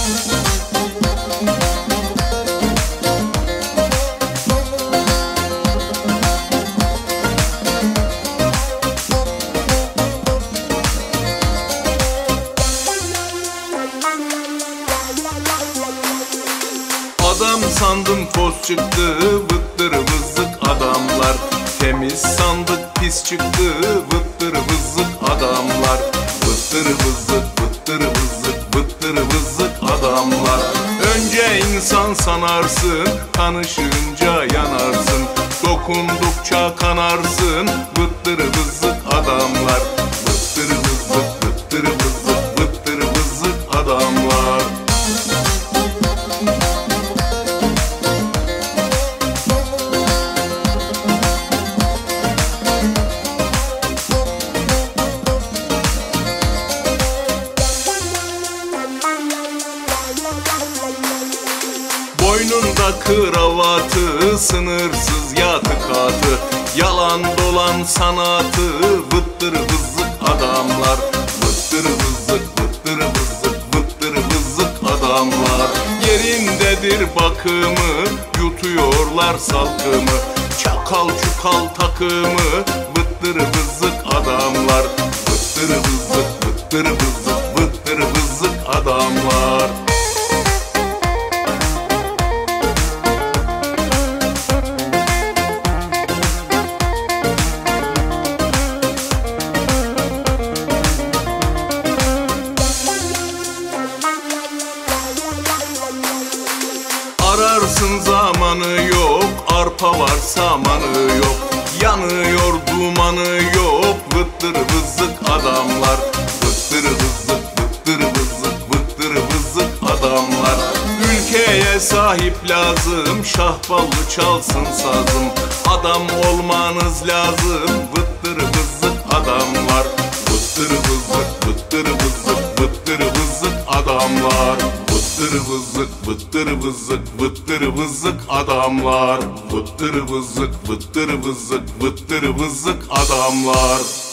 Adam sandım toz çıktı, vıttır vızık adamlar. Temiz sandık pis çıktı, vıttır vızık adamlar. Vıttır vızık, vıttır vızık, vıttır vızık adamlar. Önce insan sanarsın, tanışınca yanarsın. Dokundukça kanarsın, vıttır vızık adamlar. Vıttır vızık, vıttır vızık, vıttır vızık adamlar. Boynunda kravatı, sınırsız yatıkatı, yalan dolan sanatı, vıttır vızık adamlar. Vıttır vızık, vıttır vızık, vıttır vızık adamlar. Yerindedir bakımı, yutuyorlar salkımı, çakal çukal takımı, vıttır vızık adamlar. Vıttır vızık, vıttır vızık, vıttır vızık adamlar. Ararsın zamanı yok, arpa var samanı yok. Yanıyor dumanı yok, vıttır vızık adamlar. Vıttır vızık, vıttır vızık, vıttır vızık adamlar. Ülkeye sahip lazım, şahballı çalsın sazım. Adam olmanız lazım, vıttır vızık adamlar. Vıttır vızık, vıttır vızık, vıttır vızık adamlar. Vıttır vızık, vıttır vızık, vıttır vızık adamlar. Vıttır vızık, vıttır vızık, vıttır vızık adamlar.